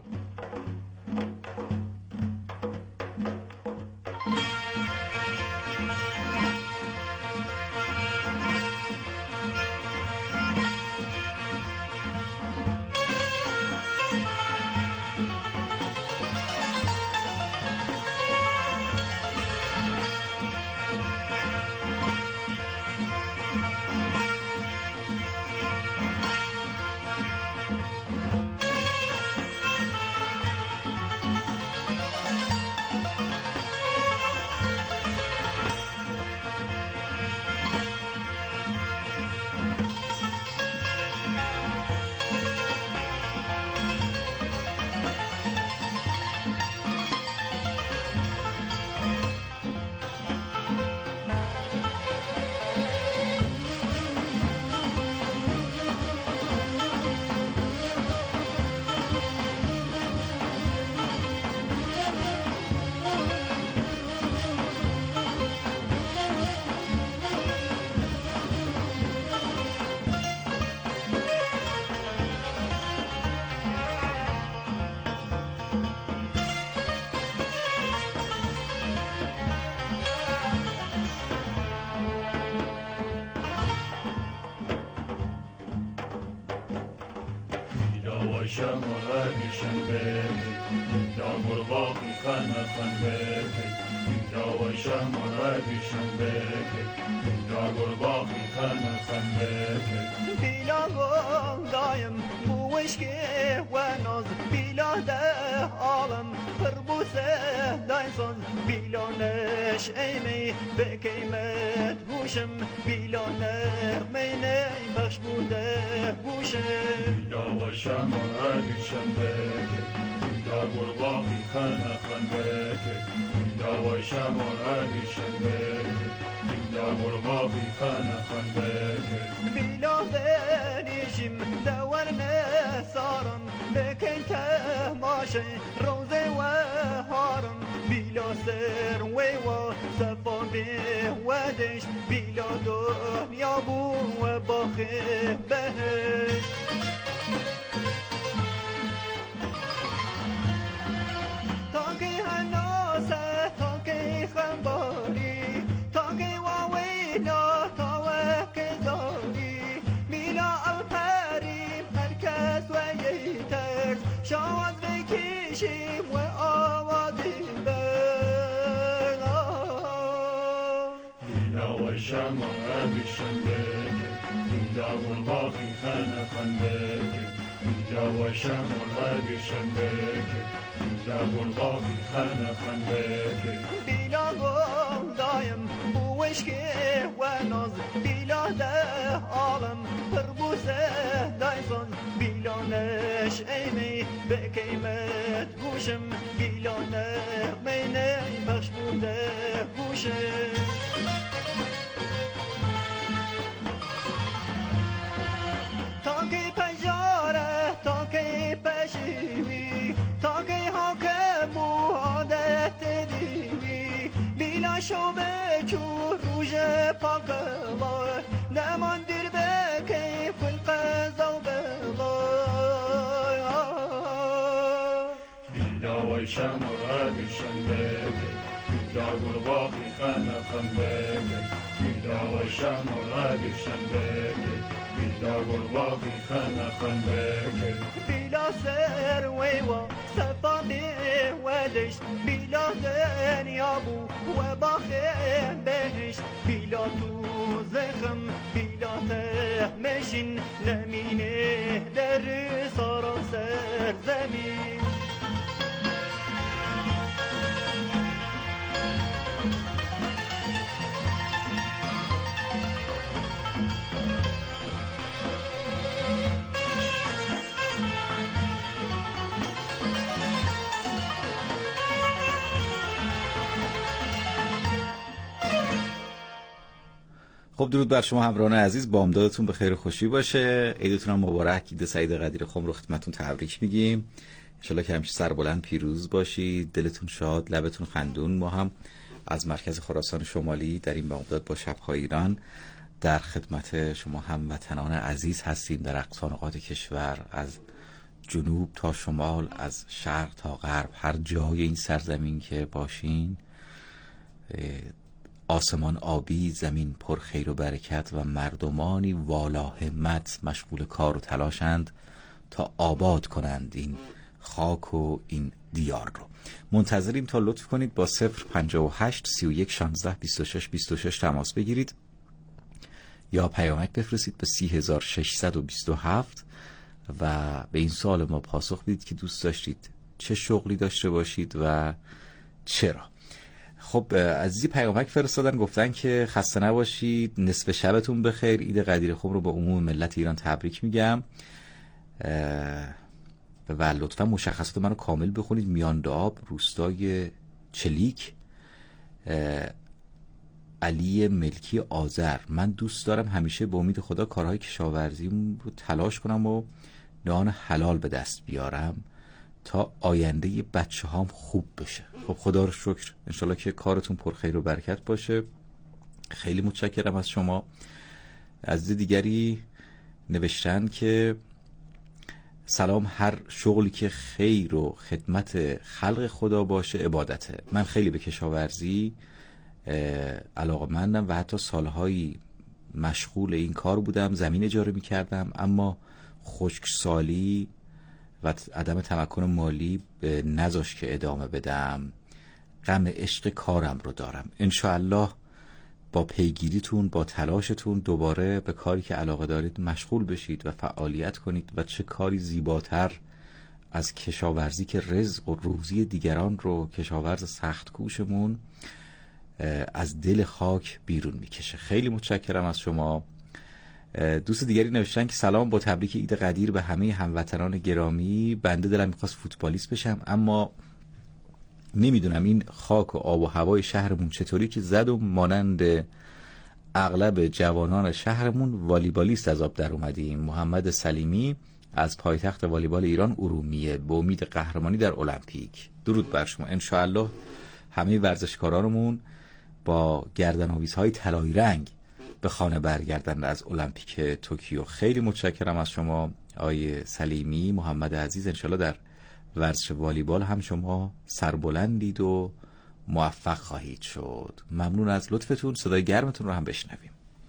شمال شنبه یا مرغاق خانه خنبه یا شمال شنبه یا مرغاق خانه خنبه بیلام دایم موشکه و ناز بیلا ده عالم خربوسه دایسان بیلانش ایمی به قیمت گوشم بیلانه مینه بخش بوده گوشم یا شمال شنبه یا مرغاق خانه خنبه یا شمال شنبه یا مرغاق خانه خنبه بیلا دنیشم دورنه سارم بکن تماشه روزه و هارم بیلا سر و و سفان به ودش بیلا دنیا بو و باخه بهش تاکی هناسه تاکی خنباری تاکی واویلا تاوه زاری میلا الپریم هرکس و یترس شاوز بکشیم و آوازی بر میلا و شما بشنبه میلا مرغاق خانه خنبه میلا و شما بشنبه یا مرغاق خانه خنبه بیلا گم دایم بوشکه و ناز بیلا ده عالم پربوسه دایسان بیلانش ایمی به قیمت گوشم بیلانه مینه بخش بوده گوشم تاکی پجاره تاکی پشیوی تاکی حاکم و عادت دیوی بیلا شوبه چو روژ پاکوار نمان دیر به کیف القضا و بغار بیلا و شما بشنبه بیلا مرغاق خانه خنبه و شمال شنبه بیلا و باقی خنخن بکر بیلا سر ویوا سفاقی ودش بیلا دنیابو و باخی بهش بیلا تو زخم بیلا تهمشین لمینه در سارا سر زمین خب درود بر شما همراهان عزیز، بامدادتون به خیر و خوشی باشه. عیدتون هم مبارک. عید سعید قدیر خم رو خدمتتون تبریک میگیم. ان شاءالله که همیشه سربلند پیروز باشید، دلتون شاد، لبتون خندون. ما هم از مرکز خراسان شمالی در این بامداد با شب‌های ایران در خدمت شما هموطنان عزیز هستیم در اقصا نقاط کشور، از جنوب تا شمال، از شرق تا غرب، هر جای این سرزمین که باشین. آسمان آبی، زمین پر خیر و برکت و مردمانی والا همت مشغول کار و تلاشند تا آباد کنند این خاک و این دیار رو. منتظریم تا لطف کنید با صفر پنجاه و هشت سی و یک شانزده بیست و شش بیست و شش تماس بگیرید یا پیامک بفرستید به سی هزار و ششصد و بیست و هفت و به این سوال ما پاسخ بدید که دوست داشتید چه شغلی داشته باشید و چرا. خب عزیزی پیامک فرستادن، گفتن که خسته نباشید، نصف شبتون بخیر، عید قدیر خم رو به عموم ملت ایران تبریک میگم و لطفا مشخصات منو کامل بخونید. میانداب، روستای چلیک، علی ملکی آذر. من دوست دارم همیشه به امید خدا کارهای کشاورزیم رو تلاش کنم و نان حلال به دست بیارم تا آینده بچه هام خوب بشه. خب خدا رو شکر، انشالله که کارتون پر خیر و برکت باشه. خیلی متشکرم از شما. عزیز دیگری نوشتن که سلام، هر شغلی که خیر و خدمت خلق خدا باشه عبادته. من خیلی به کشاورزی علاقه‌مندم و حتی سالهایی مشغول این کار بودم، زمین اجاره می‌کردم، اما خشکسالی و عدم تمکن مالی نذاشت که ادامه بدم. غم عشق کارم رو دارم. انشاءالله با پیگیریتون، با تلاشتون دوباره به کاری که علاقه دارید مشغول بشید و فعالیت کنید و چه کاری زیباتر از کشاورزی که رزق و روزی دیگران رو کشاورز سخت کوشمون از دل خاک بیرون میکشه. خیلی متشکرم از شما. دوست دیگری نوشتن که سلام، با تبریک عید قدیر به همه هموطنان گرامی. بنده دلم میخواست فوتبالیست بشم اما نمیدونم این خاک و آب و هوای شهرمون چطوری که زد و مانند اغلب جوانان شهرمون والیبالیست از آب در اومدیم. محمد سلیمی از پایتخت والیبال ایران ارومیه، به امید قهرمانی در المپیک. درود بر شما. انشاءالله همه ورزشکارانمون با گردن‌آویزهای طلایی رنگ به خانه برگردند از المپیک توکیو. خیلی متشکرم از شما آقای سلیمی. محمد عزیز، انشالله در ورزش والیبال هم شما سربلندید و موفق خواهید شد. ممنون از لطفتون. صدای گرمتون رو هم بشنویم.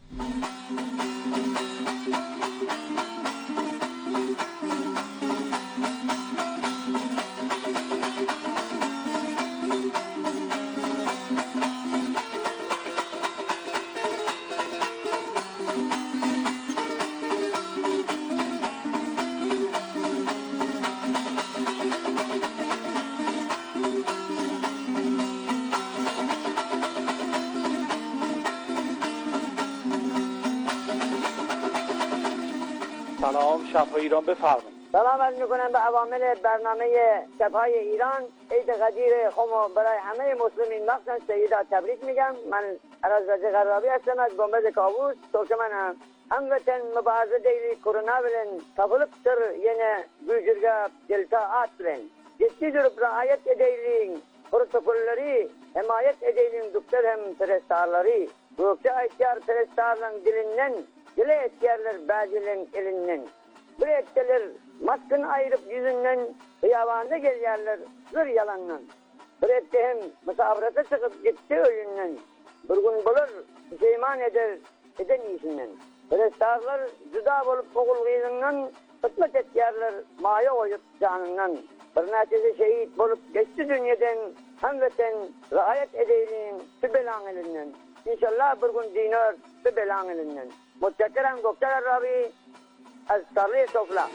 سلام، شب‌های ایران، بفرمایید. سلام عرض می‌کنم به عوامل برنامه شب‌های ایران. عید قدیر خم برای همه مسلمین مخصوصا سیدا تبریک میگم. من عرض رضا قرابی هستم از گنبد کاووس، ترکمنم. هموطن مبارزه دیلی کرونا ولن تفلقتر یعنی büyücürge delta atlen. Ciddi durup riayet edeylin protokolleri himayet edeylin doktor hem perestarları. Gökçe ayetler perestarların dilinden, dile etkerler bazıların elinden. Bu etkiler maskın ayırıp yüzünden hıyavanda gelirler zır yalandan. Bu etki hem misafirete çıkıp gitti ölünden. Bir gün bulur, iman eder eden iyisinden. Perestağlar cüda bolup boğulğuyduğundan, hıtmet etkerler maya koyup canından. Bir neticede şehit bolup geçti dünyadan, hamveten riayet edeyim şu belan elinden. İnşallah bir gün dinar şu belan elinden. Mutçakirem Gökçer Rabi, az sarı sofla.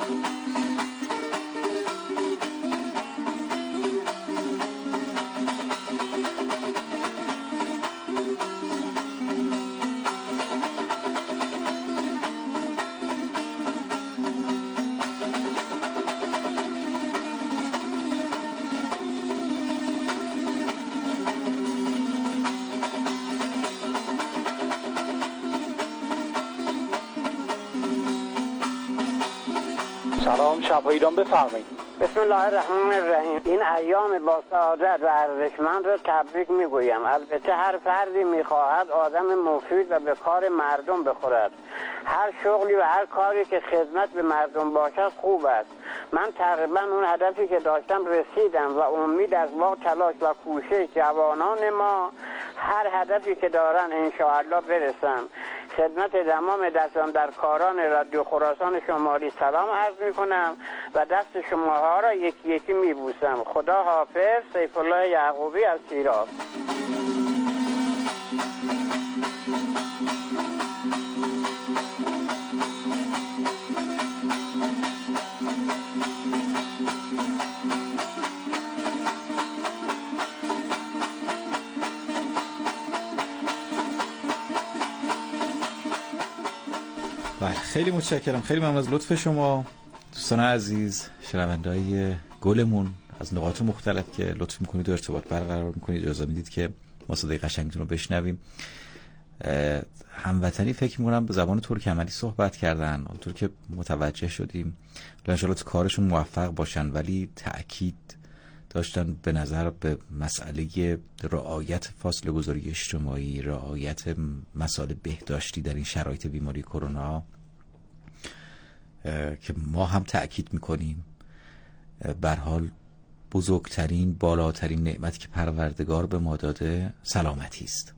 سلام شب‌های ایران بفرمایید. بسم الله الرحمن الرحیم. این ایام با سعادت و ارزشمند را تبریک میگویم. البته هر فردی میخواهد آدم مفید و به کار مردم بخورد. هر شغلی و هر کاری که خدمت به مردم باشد خوب است. من تقریبا اون هدفی که داشتم رسیدم و امید از با تلاش و کوشش جوانان ما هر هدفی که دارن انشاءالله برسم. خدمت تمام دستان در کاران رادیو خراسان شمالی سلام عرض می کنم و دست شماها را یکی یکی می بوسم. خدا حافظ. سیف الله یعقوبی از شیراز. بله خیلی متشکرم، خیلی ممنون از لطف شما دوستان عزیز، شنونده‌های گلمون از نقاط مختلف که لطف میکنید و ارتباط برقرار میکنید، اجازه میدید که ما صدای قشنگتون رو بشنویم. هموطنی فکر میکنم به زبان ترکمنی صحبت کردن، اونطور که متوجه شدیم ان شاءالله تو کارشون موفق باشن، ولی تأکید داشتن به نظر به مسئله رعایت فاصله گذاری اجتماعی، رعایت مسائل بهداشتی در این شرایط بیماری کرونا که ما هم تأکید میکنیم. به هر حال بزرگترین بالاترین نعمتی که پروردگار به ما داده سلامتی است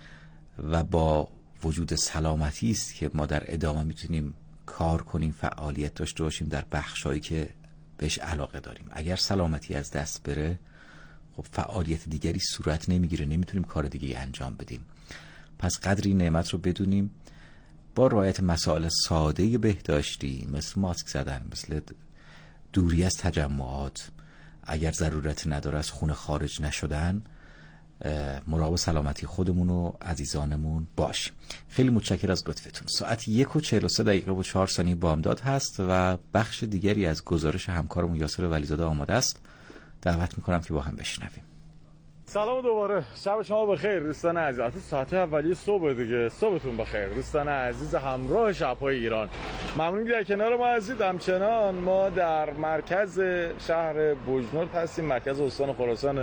و با وجود سلامتی است که ما در ادامه میتونیم کار کنیم، فعالیت داشته باشیم در بخشایی که بهش علاقه داریم. اگر سلامتی از دست بره خب فعالیت دیگری صورت نمیگیره، نمیتونیم کار دیگه انجام بدیم. پس قدری نعمت رو بدونیم، با رعایت مسائل ساده بهداشتی مثل ماسک زدن، مثل دوری از تجمعات، اگر ضرورت نداره از خونه خارج نشدن، مراقب سلامتی خودمون و عزیزانمون باشیم. خیلی متشکرم از لطفتون. ساعت یک و چهل و سه دقیقه و چهار ثانیه بامداد هست و بخش دیگری از گزارش همکارمون یاسر ولیزاده آماده است. دعوت میکنم که با هم بشنویم. سلام دوباره، شب شما بخیر دوستان عزیز. تو ساعت اولیه صبح دیگه، صبحتون بخیر دوستان عزیز همراه شب‌های ایران. ممنون که در کنار ما هستید. همچنان ما در مرکز شهر بوجنورد هستیم، مرکز استان خراسان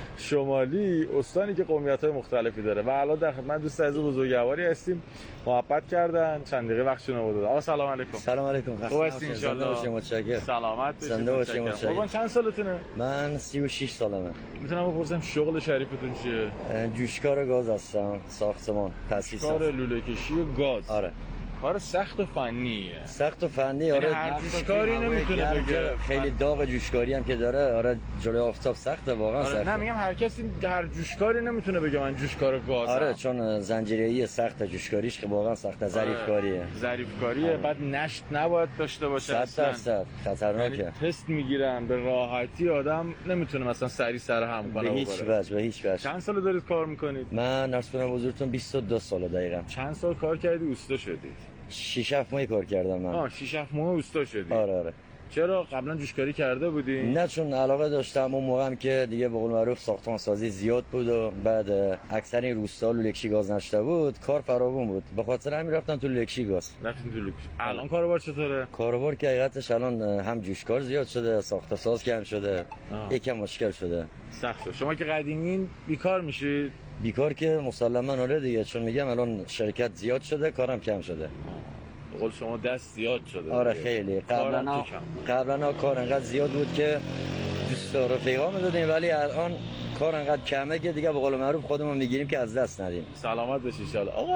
شمالی، استانی که قومیت‌های مختلفی داره و الان در خدمت دوست عزیز بزرگواری هستیم. محبت کردن، چند دقیقه وقتشون رو دادن. آقا سلام علیکم. سلام علیکم. خوب هستین ان شاء الله؟ متشکرم. سلامت باشید. زنده باشید. متشکرم. بابا چند سالتونه؟ من سی و شش سالمه. میتونم بپرسم شغل شریفتون چیه؟ جوشکار گاز هستم، ساختمان، تاسیسات. کار لوله کشی و گاز. آره. کار سخت و فنیه. سخت و فنی آره. هر جوشکاری نمیتونه بگه. خیلی داغ جوشکاری هم که داره، آره جلوی آفتاب سخته، واقعا آره سخته. نه میگم هر کسی هر جوشکاری نمیتونه بگه من جوشکار گازم. آره چون زنجیره‌ای سخت جوشکاریش که واقعا سخته، ظریف کاریه. ظریف کاریه، آره. بعد نشت نباید داشته باشه. صد درصد خطرناکه. تست میگیرن به راحتی، آدم نمیتونه مثلا سری سر هم کنه. به هیچ وجه، به هیچ وجه. چند سال دارید کار میکنید؟ من عرض کنم حضورتون بیست و دو سال دقیقاً. چند سال کار کردی اوستا شدید؟ شش هفت ماهی کار کردم من. آه شش هفت ماه اوستا شدی؟ آره آره. چرا قبلا جوشکاری کرده بودی؟ نه چون علاقه داشتم. اون موقع هم که دیگه به قول معروف ساختمان سازی زیاد بود و بعد اکثر این روستا لولکشی گاز نشته بود، کار فراوون بود، به خاطر همین رفتم تو لولکشی گاز. رفتم تو لولکشی. الان کاروبار چطوره؟ کاروبار که حقیقتش الان هم جوشکار زیاد شده، ساخت ساز کم شده، یکم مشکل شده، سخت شده. شما که قدیمین بیکار میشید؟ بیکار که مسلما آره دیگه، چون میگم الان شرکت زیاد شده، کارم کم شده. قول شما دست زیاد شده. آره خیلی. قبلا قبلا کار انقدر زیاد بود که دوست رفیقا می‌دادیم، ولی الان کار انقدر کمه که دیگه به قول معروف خودمون میگیریم که از دست ندیم. سلامت باشی ان شاء الله. آقا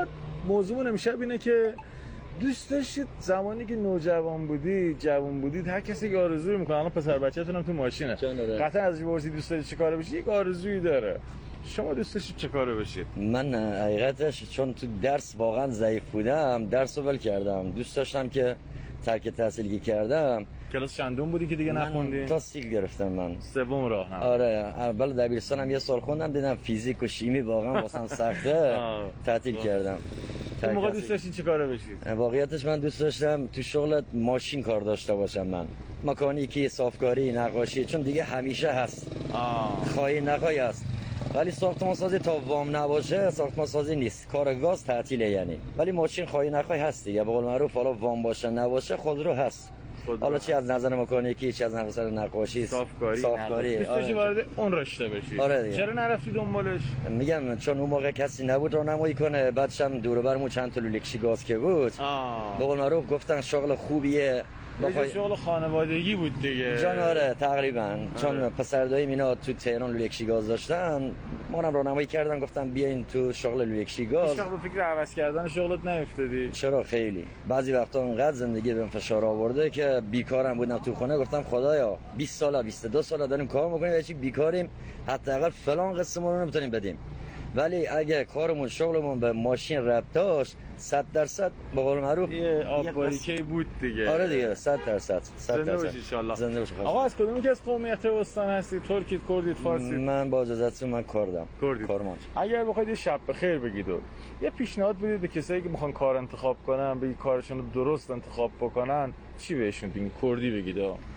موضوعمون امشب اینه که دوست داشتید زمانی که نوجوان بودید، جوان بودید، هر کسی که آرزوی میکنه، الان پسر بچه‌تون هم تو ماشینه، قطعا ازش بپرسید دوست دارید چه کاره بشید، یک آرزویی داره. شما دوست داشتید چه کاره بشید؟ من حقیقتش چون تو درس واقعا ضعیف بودم، درس رو ول کردم. دوست داشتم که ترک تحصیلی کردم. کلاس چندم بودی که دیگه نخوندی؟ تا سیل گرفتم من. سوم راه هم. آره، اول دبیرستانم یه سال خوندم، دیدم فیزیک و شیمی واقعا واسم سخته، تعطیل کردم. اون موقع دوست داشتید چه کاره بشید؟ واقعیتش من دوست داشتم تو شغل ماشین کار داشته باشم، من مکانیکی، صافکاری، نقاشی، چون دیگه همیشه هست. خواهی نخواهی هست. ولی ساختمان سازی تا وام نباشه ساختمان سازی نیست، کار گاز تعطیله یعنی. ولی ماشین خواهی نخواهی هست دیگه، به قول معروف حالا وام باشه نباشه خودرو هست. حالا چی از نظر مکانیکی، چی از نظر نقاشی، صافکاری، صافکاری. دوست داشتی وارد اون رشته بشی. آره دیگه. چرا نرفتی دنبالش؟ میگم چون اون موقع کسی نبود راهنمایی کنه، بعدش هم دور و برمون چند تا لولکشی گاز که بود. به قول معروف گفتن شغل خوبیه. بخوای شغل خانوادگی بود دیگه. جان آره تقریبا. آره. چون پسر داییم اینا تو تهران لولکشی گاز داشتن، ما هم راهنمایی کردن گفتن بیاین تو شغل لولکشی گاز. هیچ وقت فکر عوض کردن شغلت نیفتادی؟ چرا خیلی. بعضی وقتا انقدر زندگی بهم فشار آورده که بیکارم بودم تو خونه، گفتم خدایا بیست ساله بیست و دو ساله داریم کار میکنیم و چی بیکاریم، حداقل فلان قسممون رو نمیتونیم بدیم. ولی اگه کارمون شغلمون به ماشین ربط داشت صد درصد به قول معروف یه آب باریکه بود دیگه. آره دیگه صد درصد. زنده باشی ان شاء الله. زنده باشی. آقا از کدومی که از قومیت استان هستی؟ ترکید، کردید، فارسی؟ من با اجازهتون من کردم. کردید. کارمانج. اگر بخواید یه شب بخیر بگید و یه پیشنهاد بدید به کسایی که میخوان کار انتخاب کنن، بگید کارشون رو درست انتخاب بکنن، چی بهشون بگید؟ کردی بگید.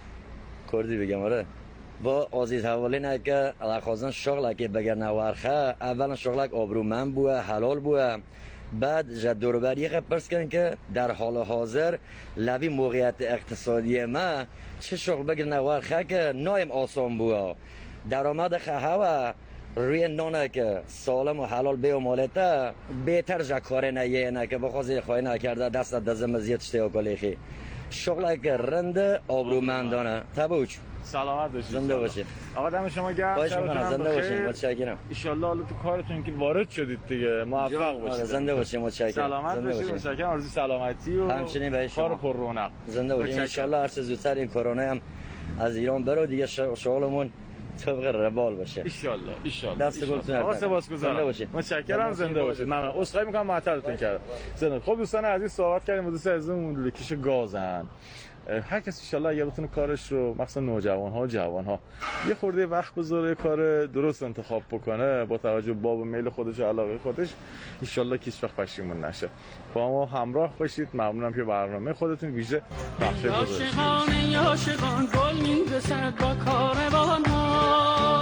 کردی بگم آره. با عزیز حوالی نکه علاقازن شغل که بگر نوارخه اولا شغلک آبرومند بوه، حلال بوه. بعد جد دوربری پرس کردن که در حال حاضر لبی موقعیت اقتصادی ما چه شغل بگر نوارخه که نایم آسان بوه. درآمد خواهد روی نانه که سالم و حلال به و مالته بهتر جا کاره نیه نه که بخوازی خواهی نکرده دست دزم زیاد شته اکالیخی. شغلک رند آبرومندانه تبوچ. سلامت باشید. زنده باشید. آقا دم شما گرم. باشه من زنده باشید. متشکرم. ان شاء الله حالا تو کارتون که وارد شدید دیگه موفق باشید. زنده باشید. متشکرم. سلامت باشید. متشکرم. آرزوی سلامتی و همچنین به شما. کار پر رونق. زنده باشید. ان شاء الله هر چه زودتر این کرونا هم از ایران بره دیگه شغلمون طبق روال باشه. ان شاء الله. ان شاء الله. دست گلتون. آقا سپاسگزارم. زنده باشید. متشکرم. زنده باشید. من عذرخواهی میکنم معطلتون کردم. زنده. خب دوستان عزیز صحبت کردیم با دوست عزیزمون لولکش گازن. هر کسی ان شاء الله اگه بتونه کارش رو مثلا نوجوان ها و جوان ها یه خورده وقت بذاره کار درست انتخاب بکنه با توجه به باب میل خودش و علاقه خودش، ان شاء الله هیچ وقت پشیمون نشه. با ما همراه باشید. ممنونم که برنامه خودتون ویژه بخش گذاشتید. عاشقان عاشقان گل میرسد با کاروان ها،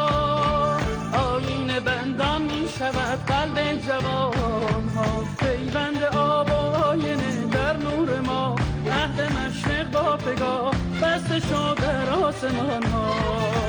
آیین بندان میشود قلب جوان ها، پیوند آب و آینه در نور ما، عهد مشرق با پگاه بسته شد در آسمان ها.